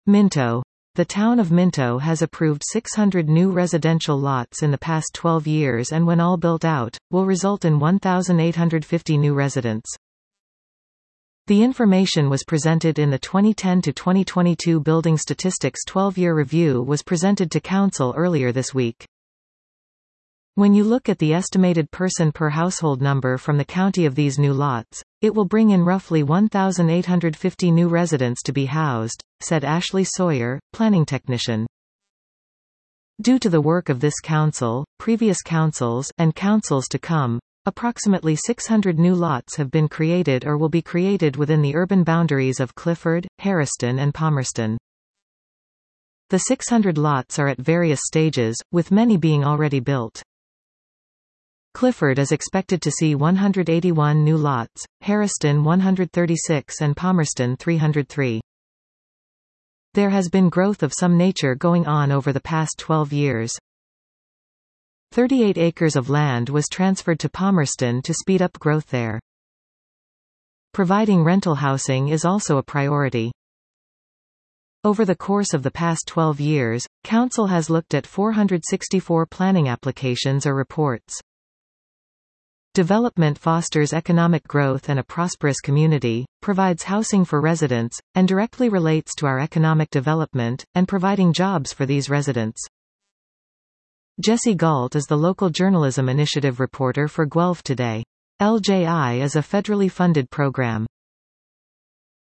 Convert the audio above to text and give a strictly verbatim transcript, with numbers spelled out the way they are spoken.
Minto. The town of Minto has approved six hundred new residential lots in the past twelve years and when all built out, will result in one thousand eight hundred fifty new residents. The information was presented in the twenty ten to twenty twenty-two Building Statistics twelve-year review was presented to Council earlier this week. When you look at the estimated person per household number from the county of these new lots, it will bring in roughly one thousand eight hundred fifty new residents to be housed, said Ashley Sawyer, planning technician. Due to the work of this council, previous councils, and councils to come, approximately six hundred new lots have been created or will be created within the urban boundaries of Clifford, Harriston and Palmerston. The six hundred lots are at various stages, with many being already built. Clifford is expected to see one hundred eighty-one new lots, Harriston one hundred thirty-six and Palmerston three hundred three. There has been growth of some nature going on over the past twelve years. thirty-eight acres of land was transferred to Palmerston to speed up growth there. Providing rental housing is also a priority. Over the course of the past twelve years, Council has looked at four hundred sixty-four planning applications or reports. Development fosters economic growth and a prosperous community, provides housing for residents, and directly relates to our economic development, and providing jobs for these residents. Jesse Galt is the local journalism initiative reporter for Guelph Today. L J I is a federally funded program.